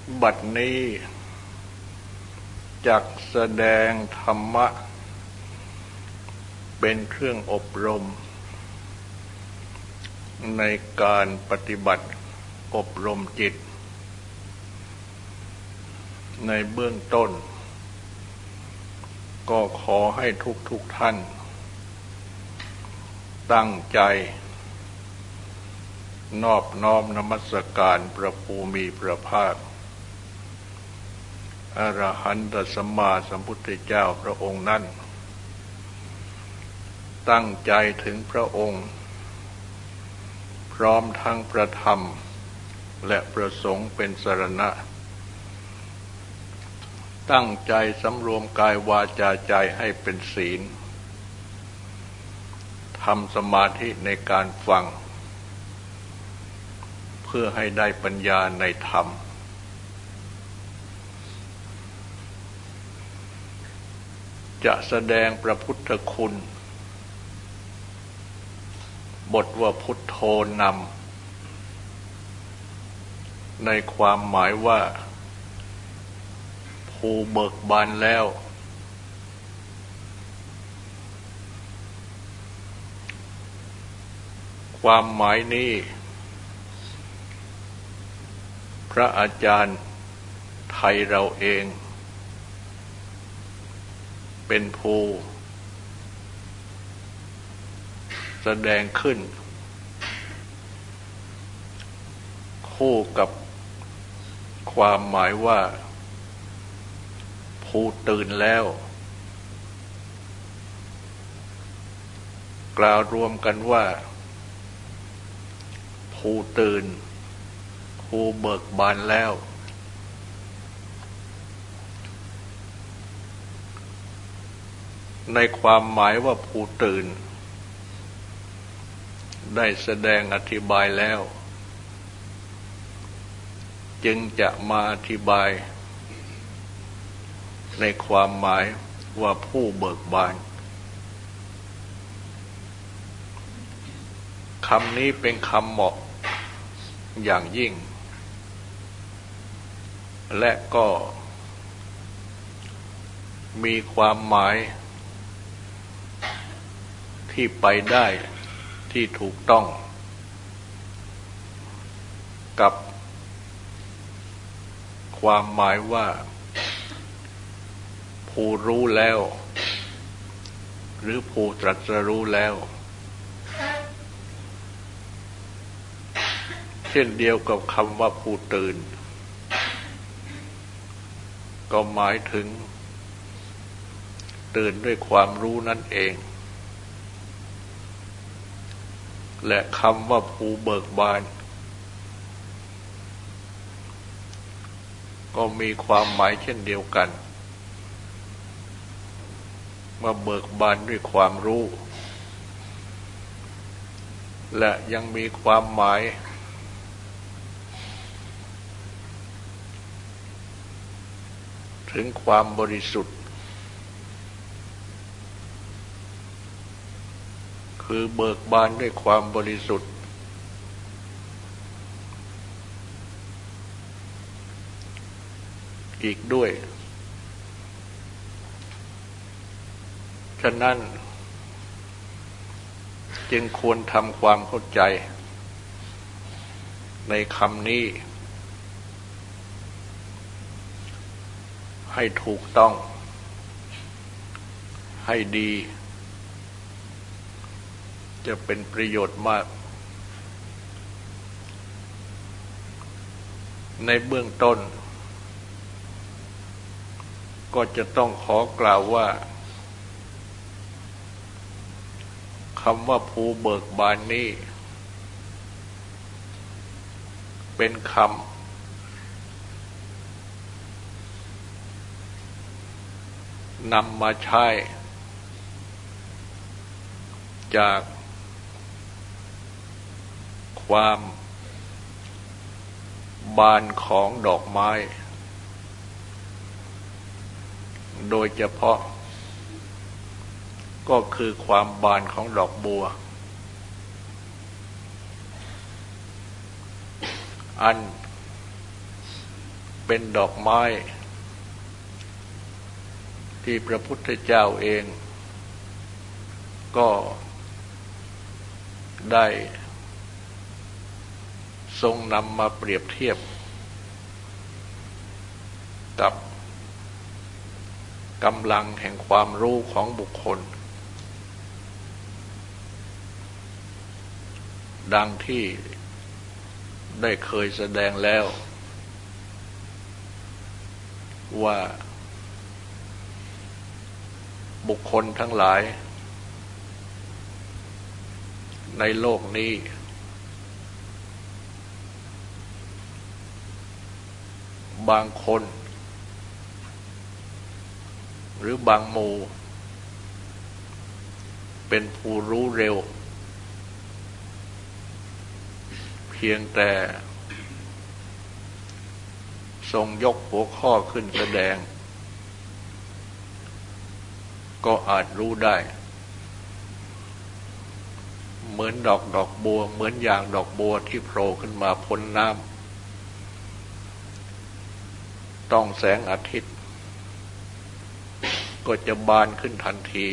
บัดนี้จักแสดงธรรมะเป็นเครื่องอบรมในการปฏิบัติอบรมจิตในเบื้องต้นก็ขอให้ทุกท่านตั้งใจนอบน้อมนมัสการพระภูมิพระภาคอรหันตสัมมาสัมพุทธเจ้าพระองค์นั้นตั้งใจถึงพระองค์พร้อมทั้งพระธรรมและพระสงฆ์เป็นสรณะตั้งใจสำรวมกายวาจาใจให้เป็นศีลทำสมาธิในการฟังเพื่อให้ได้ปัญญาในธรรมจะแสดงพระพุทธคุณบทว่าพุทโธนำในความหมายว่าผู้เบิกบานแล้วความหมายนี้พระอาจารย์ไทยเราเองเป็นผู้แสดงขึ้นคู่กับความหมายว่าผู้ตื่นแล้วกล่าวรวมกันว่าผู้ตื่นผู้เบิกบานแล้วในความหมายว่าผู้ตื่นได้แสดงอธิบายแล้วจึงจะมาอธิบายในความหมายว่าผู้เบิกบานคำนี้เป็นคำเหมาะอย่างยิ่งและก็มีความหมายที่ไปได้ที่ถูกต้องกับความหมายว่าผู้รู้แล้วหรือผู้ตรัสรู้แล้วเช่นเดียวกับคำว่าผู้ตื่นก็หมายถึงตื่นด้วยความรู้นั่นเองและคำว่าผู้เบิกบานก็มีความหมายเช่นเดียวกันว่าเบิกบานด้วยความรู้และยังมีความหมายถึงความบริสุทธิ์คือเบิกบานด้วยความบริสุทธิ์อีกด้วยฉะนั้นจึงควรทำความเข้าใจในคำนี้ให้ถูกต้องให้ดีจะเป็นประโยชน์มากในเบื้องต้นก็จะต้องขอกล่าวว่าคำว่าผู้เบิกบานนี้เป็นคำนำมาใช้จากความบานของดอกไม้โดยเฉพาะก็คือความบานของดอกบัว อันเป็นดอกไม้ที่พระพุทธเจ้าเองก็ได้ทรงนำมาเปรียบเทียบกับกำลังแห่งความรู้ของบุคคลดังที่ได้เคยแสดงแล้วว่าบุคคลทั้งหลายในโลกนี้บางคนหรือบางหมู่เป็นผู้รู้เร็วเพียงแต่ทรงยกหัวข้อขึ้นแสดงก็อาจรู้ได้เหมือนดอกบัวเหมือนอย่างดอกบัวที่โผล่ขึ้นมาพ้นน้ำต้องแสงอาทิตย์ก็จะบานขึ้นทันที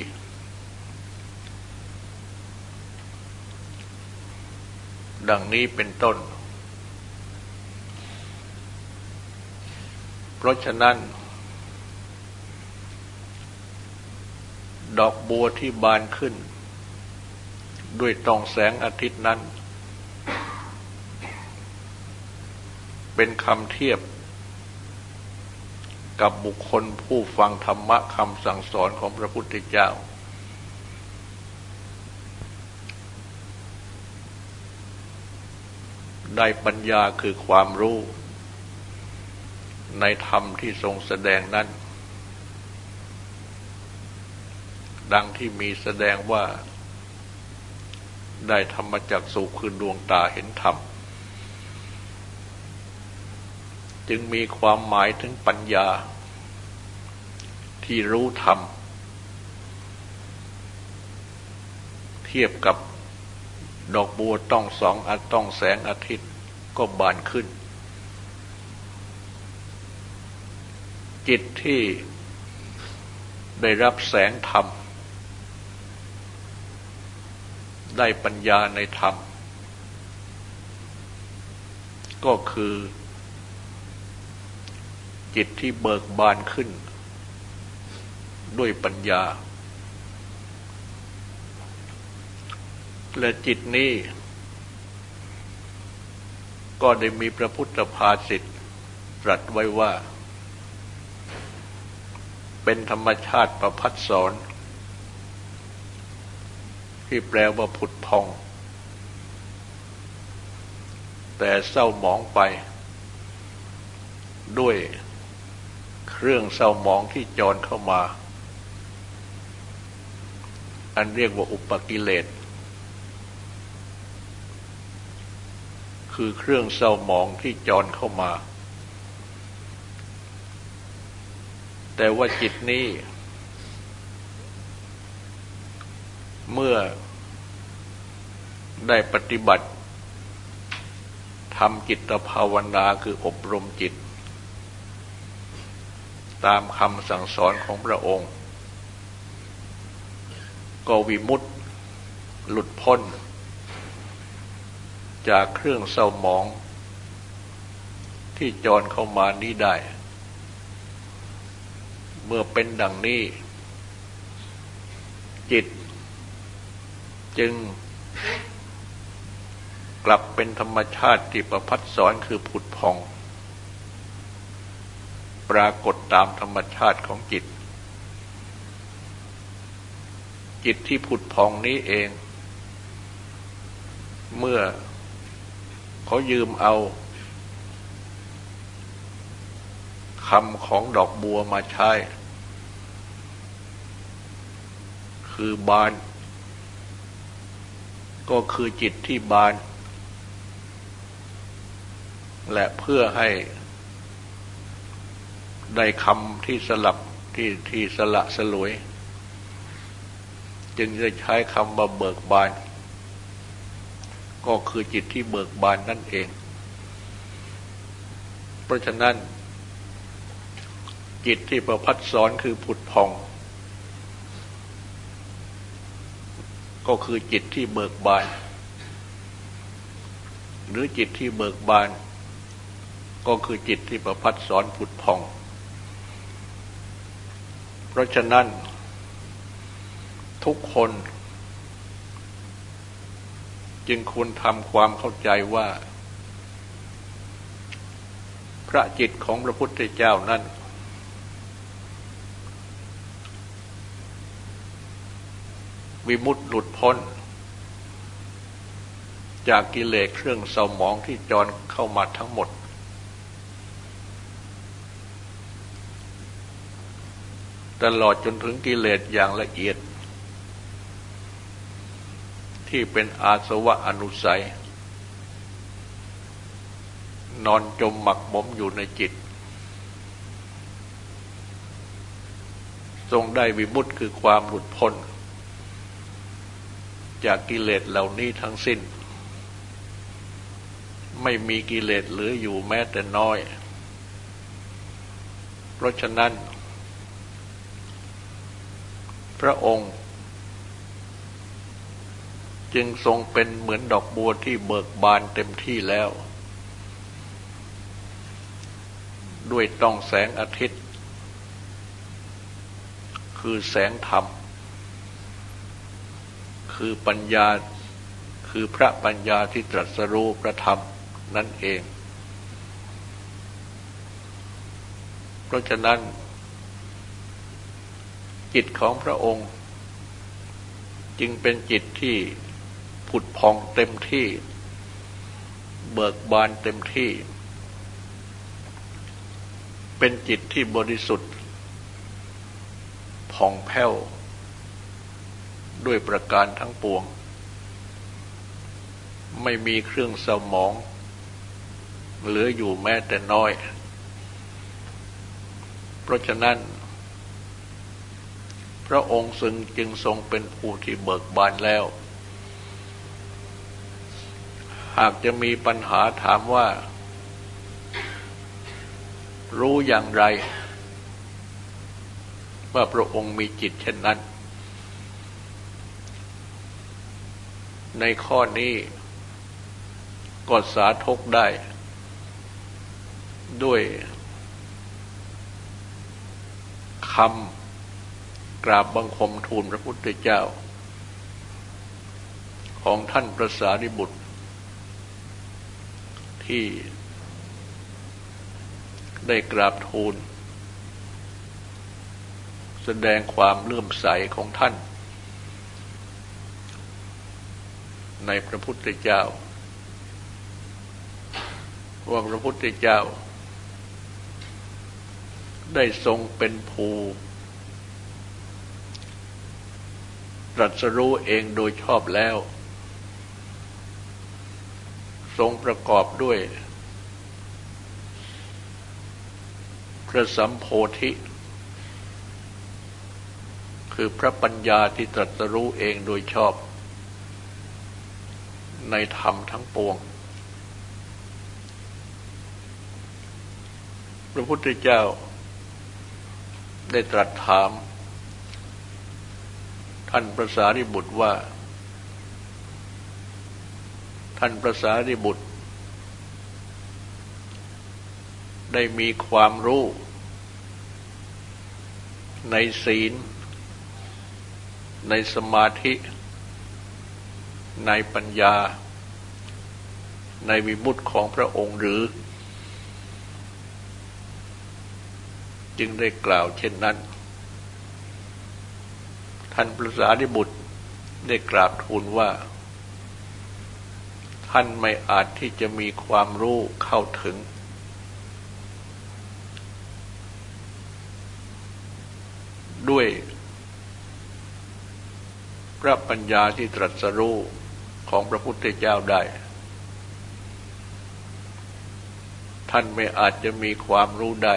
ดังนี้เป็นต้นเพราะฉะนั้นดอกบัวที่บานขึ้นด้วยต้องแสงอาทิตย์นั้นเป็นคำเทียบกับบุคคลผู้ฟังธรรมะคำสั่งสอนของพระพุทธเจ้าได้ปัญญาคือความรู้ในธรรมที่ทรงแสดงนั้นดังที่มีแสดงว่าได้ธรรมจักษุคือดวงตาเห็นธรรมจึงมีความหมายถึงปัญญาที่รู้ธรรมเทียบกับดอกบัวต้องแสงอาทิตย์ก็บานขึ้นจิตที่ได้รับแสงธรรมได้ปัญญาในธรรมก็คือจิตที่เบิกบานขึ้นด้วยปัญญาและจิตนี้ก็ได้มีพระพุทธภาษิตตรัสไว้ว่าเป็นธรรมชาติประภัสสรที่แปลว่าผุดพองแต่เศร้าหมองไปด้วยเครื่องเศร้าหมองที่จรเข้ามาอันเรียกว่าอุปกิเลสคือเครื่องเศร้าหมองที่จรเข้ามาแต่ว่าจิตนี้เมื่อได้ปฏิบัติทำจิตภาวนาคืออบรมจิตตามคำสั่งสอนของพระองค์ก็วิมุตติหลุดพ้นจากเครื่องเศร้าหมองที่จรเข้ามานี้ได้เมื่อเป็นดังนี้จิตจึงกลับเป็นธรรมชาติที่ประภัสสรคือผุดพองปรากฏตามธรรมชาติของจิตจิตที่ผุดพองนี้เองเมื่อเขายืมเอาคำของดอกบัวมาใช้คือบานก็คือจิตที่บานและเพื่อให้ได้คำที่สลับที่สละสลวยจึงจะใช้คำว่าเบิกบานก็คือจิตที่เบิกบานนั่นเองเพราะฉะนั้นจิตที่ประพัดสอนคือผุดผ่องก็คือจิตที่เบิกบานหรือจิตที่เบิกบานก็คือจิตที่ประพัดสอนผุดผ่องเพราะฉะนั้นทุกคนจึงควรทำความเข้าใจว่าพระจิตของพระพุทธเจ้านั้นวิมุตติหลุดพ้นจากกิเลสเครื่องเศร้าหมองที่จรเข้ามาทั้งหมดตลอดจนถึงกิเลสอย่างละเอียดที่เป็นอาสวะอนุสัยนอนจมหมักหมมอยู่ในจิตทรงได้วิมุตติคือความหลุดพ้นจากกิเลสเหล่านี้ทั้งสิ้นไม่มีกิเลสเหลืออยู่แม้แต่น้อยเพราะฉะนั้นพระองค์จึงทรงเป็นเหมือนดอกบัวที่เบิกบานเต็มที่แล้วด้วยต้องแสงอาทิตย์คือแสงธรรมคือปัญญาคือพระปัญญาที่ตรัสรู้พระธรรมนั่นเองเพราะฉะนั้นจิตของพระองค์จึงเป็นจิตที่ผุดผ่องเต็มที่เบิกบานเต็มที่เป็นจิตที่บริสุทธิ์ผ่องแผ้วด้วยประการทั้งปวงไม่มีเครื่องเศร้าหมองเหลืออยู่แม้แต่น้อยเพราะฉะนั้นพระองค์จึงทรงเป็นผู้ที่เบิกบานแล้วหากจะมีปัญหาถามว่ารู้อย่างไรว่าพระองค์มีจิตเช่นนั้นในข้อนี้ก็สาธกได้ด้วยคำกราบบังคมทูลพระพุทธเจ้าของท่านพระสารีบุตรที่ได้กราบทูลแสดงความเลื่อมใสของท่านในพระพุทธเจ้าว่าพระพุทธเจ้าได้ทรงเป็นผู้ตรัสรู้เองโดยชอบแล้วทรงประกอบด้วยพระสัมโพธิคือพระปัญญาที่ตรัสรู้เองโดยชอบในธรรมทั้งปวงพระพุทธเจ้าได้ตรัสถามท่านพระสารีบุตรว่าท่านพระสารีบุตรได้มีความรู้ในศีลในสมาธิในปัญญาในวิมุตติของพระองค์หรือจึงได้กล่าวเช่นนั้นท่านพระสารีบุตรได้กราบทูลว่าท่านไม่อาจที่จะมีความรู้เข้าถึงด้วยพระปัญญาที่ตรัสรู้ของพระพุทธเจ้าได้ท่านไม่อาจจะมีความรู้ได้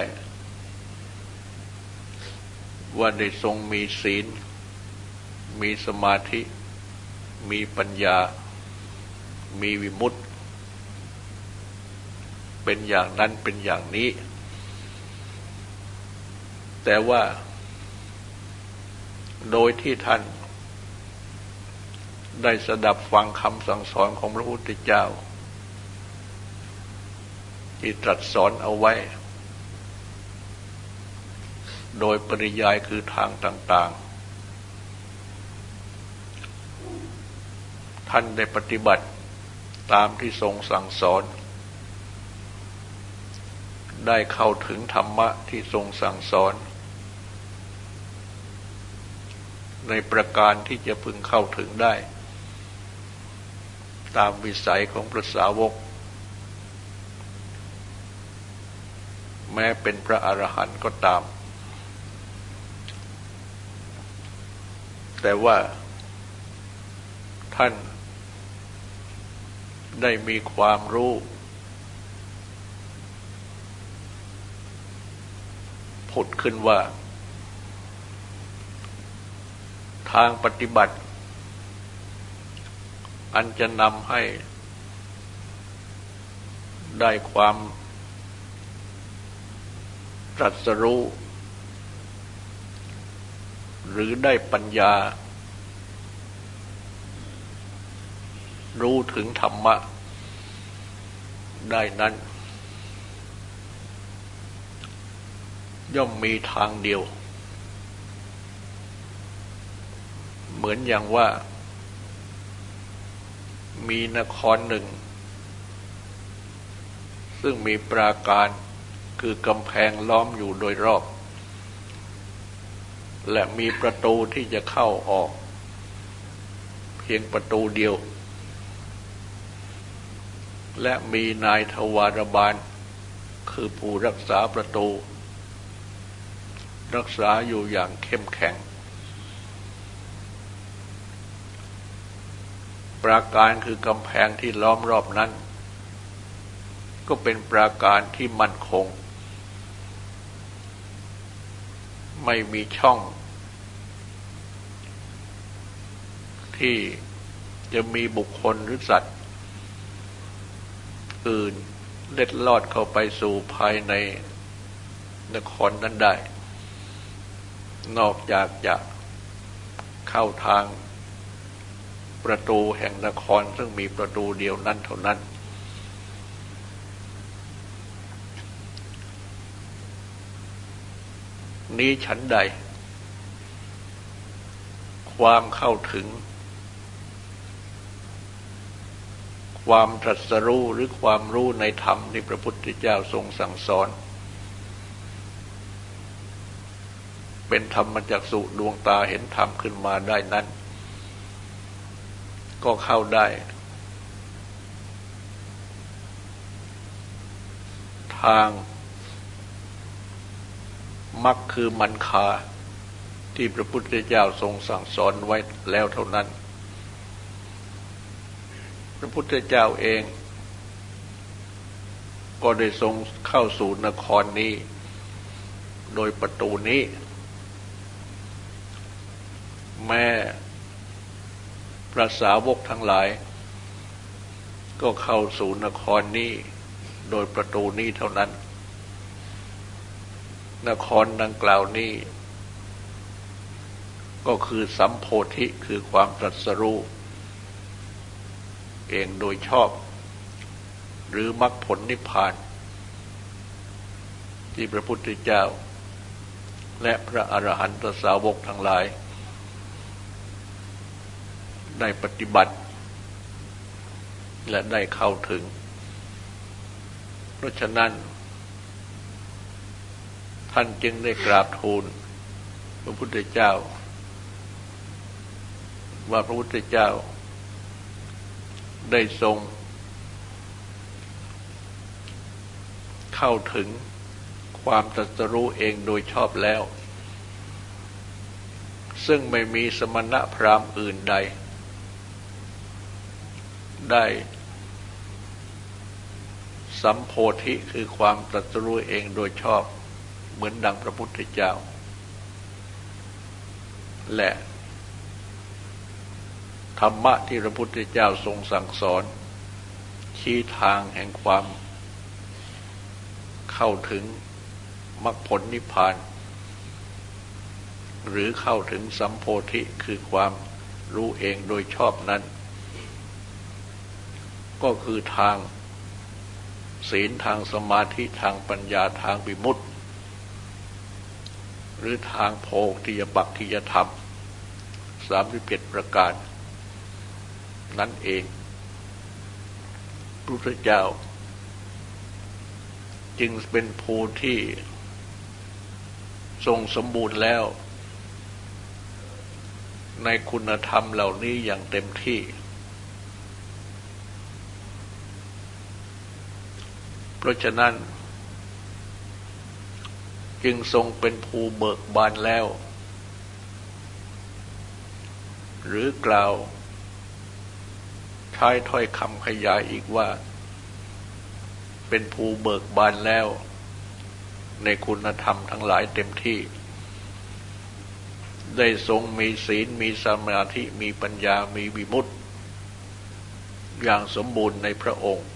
ว่าได้ทรงมีศีลมีสมาธิมีปัญญามีวิมุตติเป็นอย่างนั้นเป็นอย่างนี้แต่ว่าโดยที่ท่านได้สดับฟังคำสั่งสอนของพระพุทธเจ้าที่ตรัสสอนเอาไว้โดยปริยายคือทางต่างๆท่านได้ปฏิบัติตามที่ทรงสั่งสอนได้เข้าถึงธรรมะที่ทรงสั่งสอนในประการที่จะพึงเข้าถึงได้ตามวิสัยของพระสาวกแม้เป็นพระอรหันต์ก็ตามแต่ว่าท่านได้มีความรู้ผุดขึ้นว่าทางปฏิบัติอันจะนำให้ได้ความตรัสรู้หรือได้ปัญญารู้ถึงธรรมะได้นั้นย่อมมีทางเดียวเหมือนอย่างว่ามีนครหนึ่งซึ่งมีปราการคือกำแพงล้อมอยู่โดยรอบและมีประตูที่จะเข้าออกเพียงประตูเดียวและมีนายทวารบาลคือผู้รักษาประตูรักษาอยู่อย่างเข้มแข็งปราการคือกำแพงที่ล้อมรอบนั้นก็เป็นปราการที่มั่นคงไม่มีช่องที่จะมีบุคคลหรือสัตว์อื่นเล็ดลอดเข้าไปสู่ภายในนครนั้นได้นอกจากจะเข้าทางประตูแห่งนครซึ่งมีประตูเดียวนั้นเท่านั้นนี้ฉันใดความเข้าถึงความตรัสรู้หรือความรู้ในธรรมที่พระพุทธเจ้าทรงสั่งสอนเป็นธรรมจักษุดวงตาเห็นธรรมขึ้นมาได้นั้นก็เข้าได้ทางมรรคคือมันคาที่พระพุทธเจ้าทรงสั่งสอนไว้แล้วเท่านั้นพระพุทธเจ้าเองก็ได้ทรงเข้าสู่นครนี้โดยประตูนี้แม้พระสาวกทั้งหลายก็เข้าสู่นครนี้โดยประตูนี้เท่านั้นนครดังกล่าวนี้ก็คือสัมโพธิคือความตรัสรู้เองโดยชอบหรือมรรคผลนิพพานที่พระพุทธเจ้าและพระอรหันตสาวกทั้งหลายได้ปฏิบัติและได้เข้าถึงเพราะฉะนั้นท่านจึงได้กราบทูลพระพุทธเจ้าว่าพระพุทธเจ้าได้ทรงเข้าถึงความตรัสรู้เองโดยชอบแล้วซึ่งไม่มีสมณพราหมณ์อื่นใดได้สัมโพธิคือความตรัสรู้เองโดยชอบเหมือนดังพระพุทธเจ้าและธรรมะที่พระพุทธเจ้าทรงสั่งสอนชี้ทางแห่งความเข้าถึงมรรคผลนิพพานหรือเข้าถึงสัมโพธิคือความรู้เองโดยชอบนั้นก็คือทางศีลทางสมาธิทางปัญญาทางวิมุตติหรือทางโพธิปักขิยธรรม37ประการนั่นเองพระพุทธเจ้าจึงเป็นภูที่ทรงสมบูรณ์แล้วในคุณธรรมเหล่านี้อย่างเต็มที่เพราะฉะนั้นจึงทรงเป็นภูเบิกบานแล้วหรือกล่าวใช้ถ้อยคำขยายอีกว่าเป็นภูเบิกบานแล้วในคุณธรรมทั้งหลายเต็มที่ได้ทรงมีศีลมีสมาธิมีปัญญามีวิมุตติอย่างสมบูรณ์ในพระองค์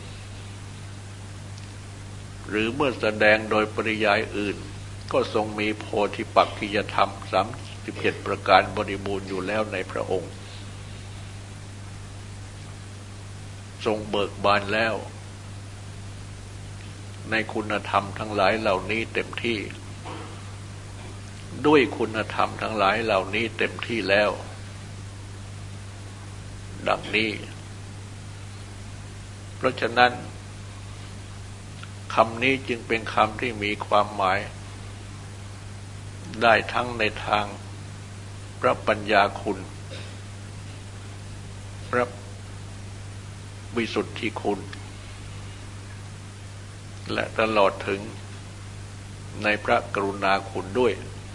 หรือเมื่อแสดงโดยปริยายอื่นก็ทรงมีโพธิปักขิยธรรม37ประการบริบูรณ์อยู่แล้วในพระองค์ทรงเบิกบานแล้วในคุณธรรมทั้งหลายเหล่านี้เต็มที่ด้วยคุณธรรมทั้งหลายเหล่านี้เต็มที่แล้วดังนี้เพราะฉะนั้นคำนี้จึงเป็นคำที่มีความหมายได้ทั้งในทางพระปัญญาคุณพระวิสุทธิคุณและตลอดถึงในพระกรุณาคุณด้วย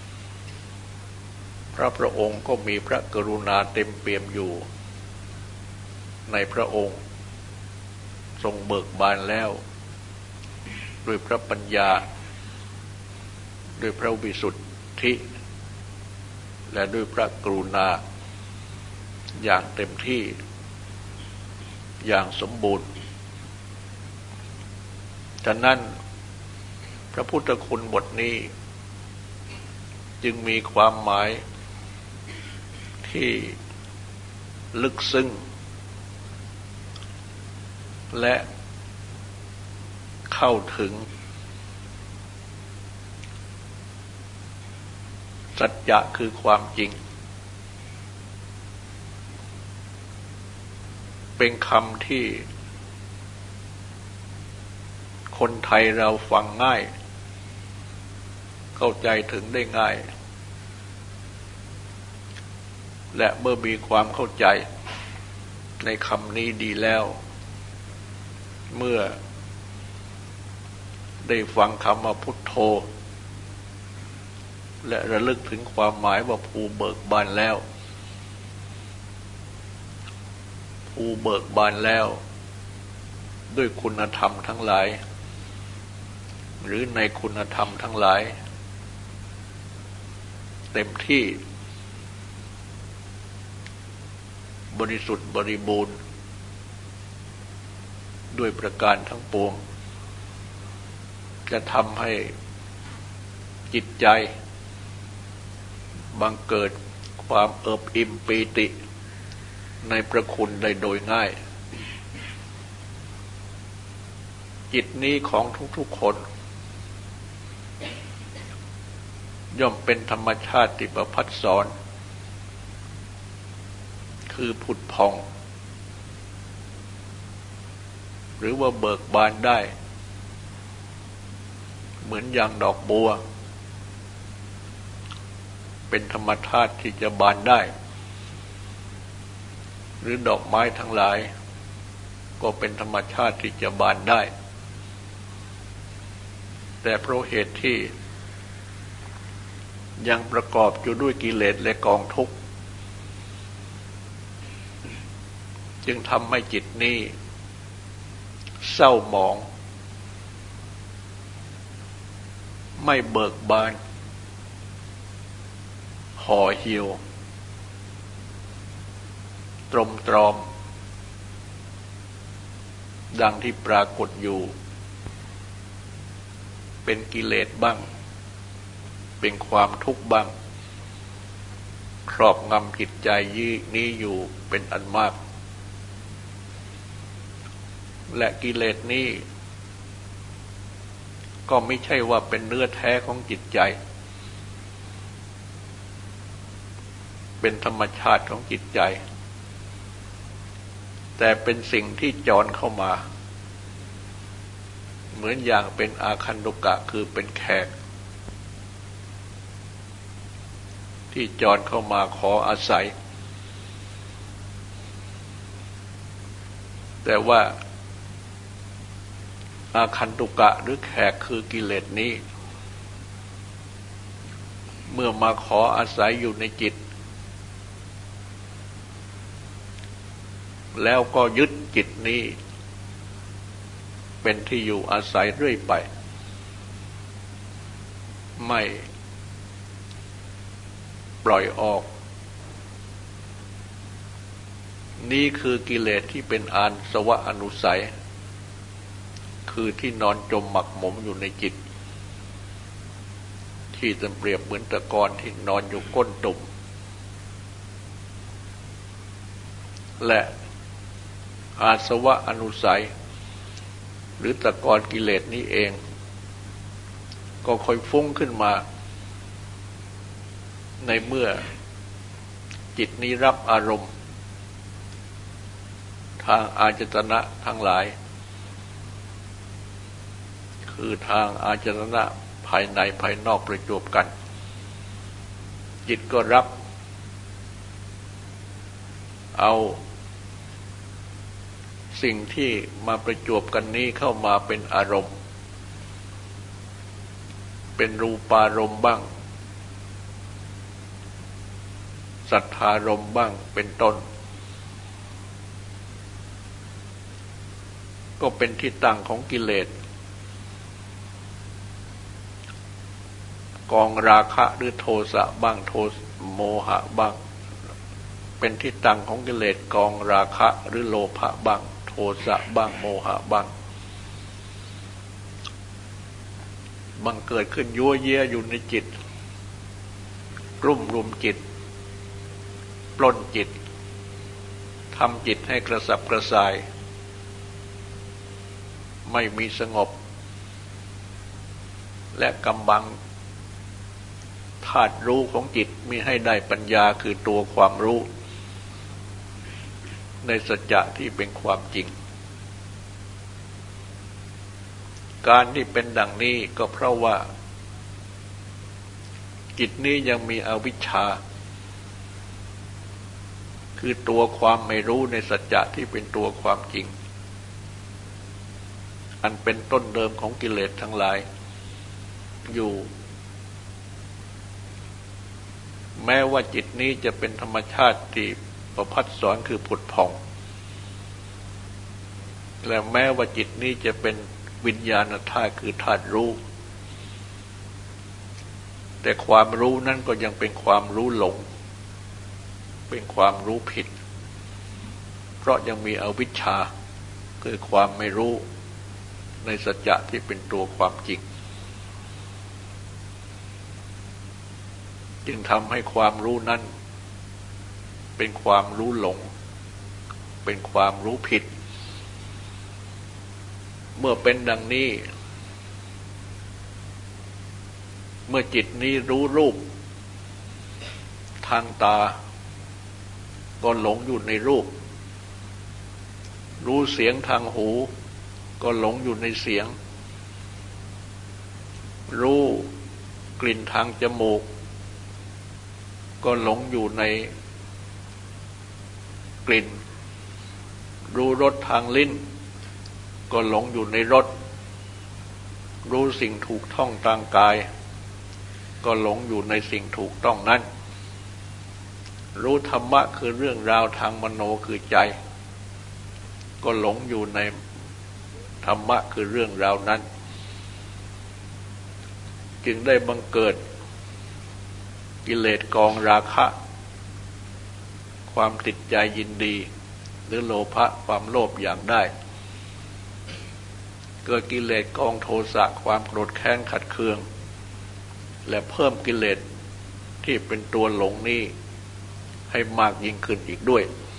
พระองค์ก็มีพระกรุณาเต็มเปี่ยมอยู่ในพระองค์ทรงเบิกบานแล้วด้วยพระปัญญาด้วยพระวิสุทธิและด้วยพระกรุณาอย่างเต็มที่อย่างสมบูรณ์ฉะนั้นพระพุทธคุณบทนี้จึงมีความหมายที่ลึกซึ้งและเข้าถึงสัจจะคือความจริงเป็นคำที่คนไทยเราฟังง่ายเข้าใจถึงได้ง่ายและเมื่อมีความเข้าใจในคำนี้ดีแล้วเมื่อได้ฟังคำว่าพุทโธและระลึกถึงความหมายว่าภูเบิกบานแล้วภูเบิกบานแล้วด้วยคุณธรรมทั้งหลายหรือในคุณธรรมทั้งหลายเต็มที่บริสุทธิ์บริบูรณ์ด้วยประการทั้งปวงจะทำให้จิตใจบังเกิดความเอิบอิ่มปีติในพระคุณได้โดยง่ายจิตนี้ของทุกๆคนย่อมเป็นธรรมชาติประภัสสรคือผุดผ่องหรือว่าเบิกบานได้เหมือนอย่างดอกบัวเป็นธรรมชาติที่จะบานได้หรือดอกไม้ทั้งหลายก็เป็นธรรมชาติที่จะบานได้แต่เพราะเหตุที่ยังประกอบอยู่ด้วยกิเลสและกองทุกข์จึงทำให้จิตนี้เศร้าหมองไม่เบิกบานห่อเหี่ยวตรมตรอมดังที่ปรากฏอยู่เป็นกิเลสบ้างเป็นความทุกข์บ้างครอบงำจิตใจนี้อยู่เป็นอันมากและกิเลสนี้ก็ไม่ใช่ว่าเป็นเนื้อแท้ของจิตใจเป็นธรรมชาติของจิตใจแต่เป็นสิ่งที่จรเข้ามาเหมือนอย่างเป็นอาคันตุกะคือเป็นแขกที่จรเข้ามาขออาศัยแต่ว่าอาคันตุกะหรือแขกคือกิเลสนี้เมื่อมาขออาศัยอยู่ในจิตแล้วก็ยึดจิตนี้เป็นที่อยู่อาศัยเรื่อยไปไม่ปล่อยออกนี่คือกิเลสที่เป็นอาสวะอนุสัยคือที่นอนจมหมักหมมอยู่ในจิตที่จะเปรียบเหมือนตะกอนที่นอนอยู่ก้นตุ่มและอาสวะอนุสัยหรือตะกอนกิเลสนี้เองก็ค่อยฟุ้งขึ้นมาในเมื่อจิตนี้รับอารมณ์ทางอาจตนะทั้งหลายคือทางอาจตนะภายในภายนอกประจวบกันจิตก็รับเอาสิ่งที่มาประจวบกันนี้เข้ามาเป็นอารมณ์เป็นรูปารมณ์บ้างสัทธารมณ์บ้างเป็นต้นก็เป็นที่ตั้งของกิเลสกองราคะหรือโทสะบ้างโมหะบ้างเป็นที่ตั้งของกิเลสกองราคะหรือโลภะบ้างโทสะบ้างโมหะบ้างบังเกิดขึ้นยั่วเยียอยู่ในจิตรุ่มรุมจิตปล้นจิตทำจิตให้กระสับกระส่ายไม่มีสงบและกำบังธาตุรู้ของจิตมิให้ได้ปัญญาคือตัวความรู้ในสัจจะที่เป็นความจริงการที่เป็นดังนี้ก็เพราะว่าจิตนี้ยังมีอวิชชาคือตัวความไม่รู้ในสัจจะที่เป็นตัวความจริงอันเป็นต้นเดิมของกิเลสทั้งหลายอยู่แม้ว่าจิตนี้จะเป็นธรรมชาติที่ประพัดสอนคือผุดผ่องและแม้ว่าจิตนี้จะเป็นวิญญาณธาตุคือธาตุรู้แต่ความรู้นั้นก็ยังเป็นความรู้หลงเป็นความรู้ผิดเพราะยังมีอวิชชาคือความไม่รู้ในสัจจะที่เป็นตัวความจริงจึงทำให้ความรู้นั้นเป็นความรู้หลงเป็นความรู้ผิดเมื่อเป็นดังนี้เมื่อจิตนี้รู้รูปทางตาก็หลงอยู่ในรูปรู้เสียงทางหูก็หลงอยู่ในเสียงรู้กลิ่นทางจมูกก็หลงอยู่ในกลิ่นรู้รสทางลิ้นก็หลงอยู่ในรสรู้สิ่งถูกต้องทางกายก็หลงอยู่ในสิ่งถูกต้องนั้นรู้ธรรมะคือเรื่องราวทางมโนคือใจก็หลงอยู่ในธรรมะคือเรื่องราวนั้นจึงได้บังเกิดกิเลสกองราคะความติดใจยินดีหรือโลภะความโลภอยากได้เกิดกิเลสกองโทสะความโกรธแค้นขัดเคืองและเพิ่มกิเลสที่เป็นตัวหลงนี้ให้มากยิ่งขึ้นอีกด้วย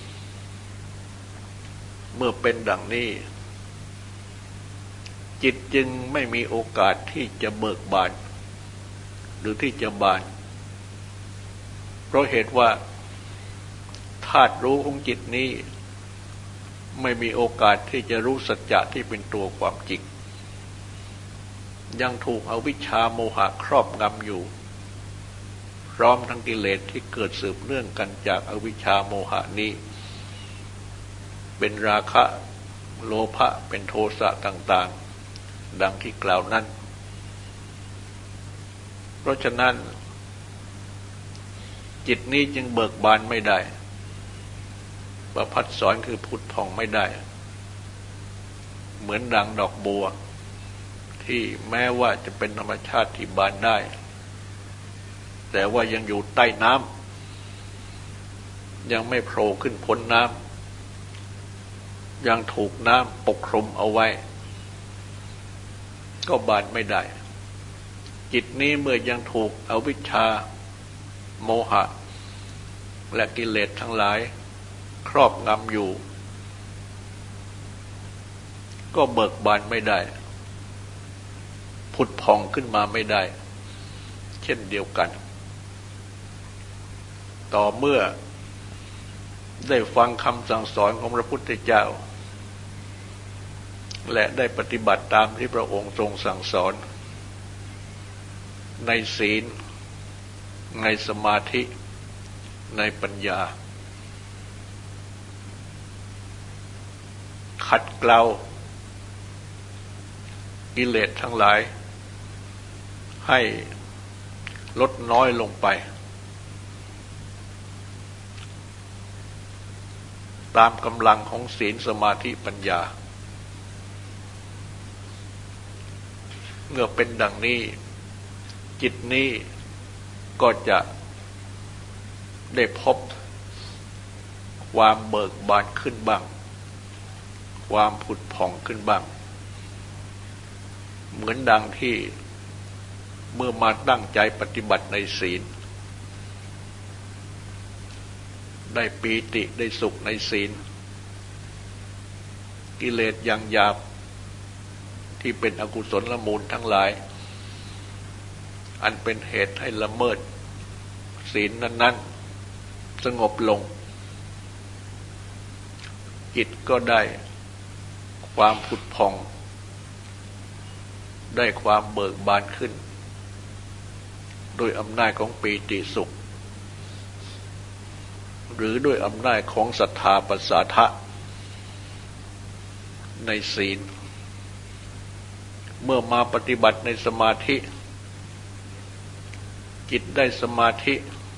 เมื่อเป็นดังนี้จิตจึงไม่มีโอกาสที่จะเบิกบานหรือที่จะบานเพราะเหตุว่าธาตุรู้ของจิตนี้ไม่มีโอกาสที่จะรู้สัจจะที่เป็นตัวความจริงยังถูกอวิชชาโมหะครอบงำอยู่พร้อมทั้งกิเลสที่เกิดสืบเนื่องกันจากอวิชชาโมหะนี้เป็นราคะโลภะเป็นโทสะต่างๆดังที่กล่าวนั้นเพราะฉะนั้นจิตนี้จึงเบิกบานไม่ได้ประพัดสอนคือผุดผ่องไม่ได้เหมือนดังดอกบัวที่แม้ว่าจะเป็นธรรมชาติที่บานได้แต่ว่ายังอยู่ใต้น้ำยังไม่โผล่ขึ้นพ้นน้ำยังถูกน้ำปกคลุมเอาไว้ก็บานไม่ได้จิตนี้เมื่อยังถูกอวิชชาโมหะและกิเลสทั้งหลายครอบงำอยู่ก็เบิกบานไม่ได้ผุดผ่องขึ้นมาไม่ได้เช่นเดียวกันต่อเมื่อได้ฟังคำสั่งสอนของพระพุทธเจ้าและได้ปฏิบัติตามที่พระองค์ทรงสั่งสอนในศีลในสมาธิในปัญญาขัดเกลากิเลสทั้งหลายให้ลดน้อยลงไปตามกำลังของศีลสมาธิปัญญาเมื่อเป็นดังนี้จิตนี้ก็จะได้พบความเบิกบานขึ้นบ้างความผุดผ่องขึ้นบ้างเหมือนดังที่เมื่อมาตั้งใจปฏิบัติในศีลได้ปีติได้สุขในศีลกิเลสอย่างหยาบที่เป็นอกุศลมูลทั้งหลายอันเป็นเหตุให้ละเมิดศีลนั้นๆสงบลงจิตก็ได้ความผุดผ่องได้ความเบิกบานขึ้นโดยอำนาจของปีติสุขหรือด้วยอำนาจของศรัทธาปัสสาทะในศีลเมื่อมาปฏิบัติในสมาธิจิตได้สมาธิ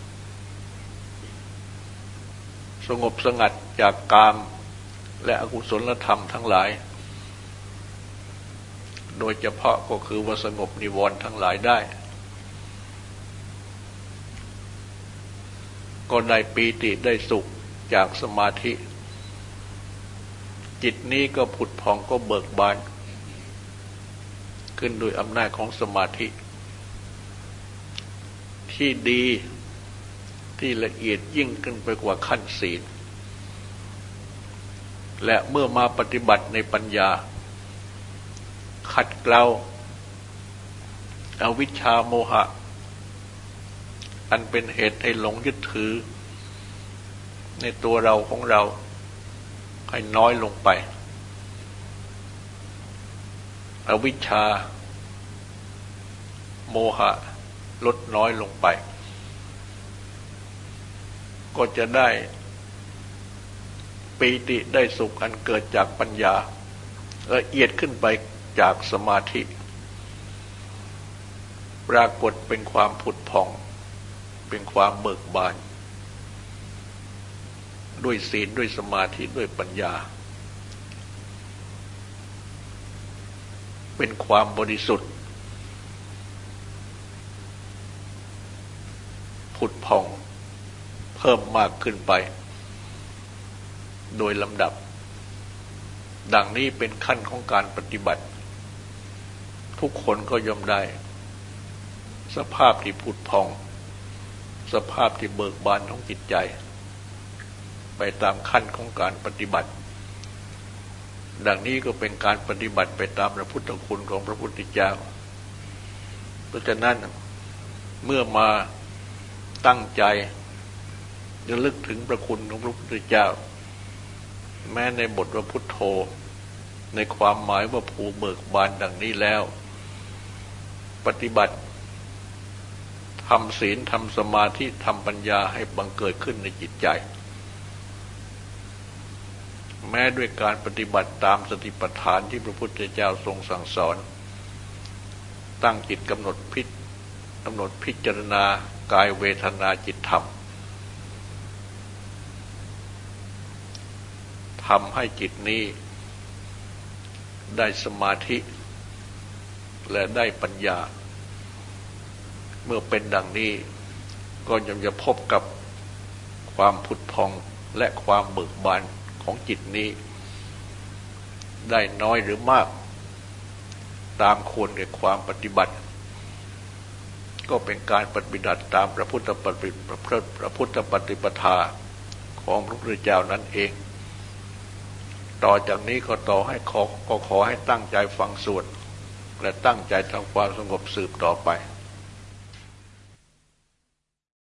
สงบสงัดจากกามและอกุศลธรรมทั้งหลายโดยเฉพาะก็คือว่าสงบนิวรณ์ทั้งหลายได้ก็ได้ปีติได้สุขจากสมาธิจิตนี้ก็ผุดผ่องก็เบิกบานขึ้นโดยอำนาจของสมาธิที่ดีที่ละเอียดยิ่งขึ้นไปกว่าขั้นศีลและเมื่อมาปฏิบัติในปัญญาขัดเกลาอวิชชาโมหะอันเป็นเหตุให้หลงยึดถือในตัวเราของเราให้น้อยลงไปอวิชชาโมหะลดน้อยลงไปก็จะได้ปีติได้สุขอันเกิดจากปัญญาละเอียดขึ้นไปจากสมาธิปรากฏเป็นความผุดผ่องเป็นความเบิกบานด้วยศีลด้วยสมาธิด้วยปัญญาเป็นความบริสุทธิ์ผุดผ่องเพิ่มมากขึ้นไปโดยลำดับดังนี้เป็นขั้นของการปฏิบัติทุกคนก็ย่อมได้สภาพที่ผุดผ่องสภาพที่เบิกบานของจิตใจไปตามขั้นของการปฏิบัติดังนี้ก็เป็นการปฏิบัติไปตามพระพุทธคุณของพระพุทธเจ้าเพราะฉะนั้นเมื่อมาตั้งใจระลึกถึงพระคุณของพระพุทธเจ้าแม้ในบทว่าพุทโธในความหมายว่าผู้เบิกบานดังนี้แล้วปฏิบัติทำศีลทำสมาธิทำปัญญาให้บังเกิดขึ้นในจิตใจแม้ด้วยการปฏิบัติตามสติปัฏฐานที่พระพุทธเจ้าทรงสั่งสอนตั้งจิตกำหนดพิจารณากายเวทนาจิตธรรมทำให้จิตนี้ได้สมาธิและได้ปัญญาเมื่อเป็นดังนี้ก็ยังจะพบกับความผุดพองและความเบิกบานของจิตนี้ได้น้อยหรือมากตามควรแก่ความปฏิบัติก็เป็นการปฏิบัติตามพระพุทธปฏิปทาของพระพุทธเจ้านั่นเองต่อจากนี้ก็ขอให้ตั้งใจฟังสวดและตั้งใจทำความสงบสืบต่อไป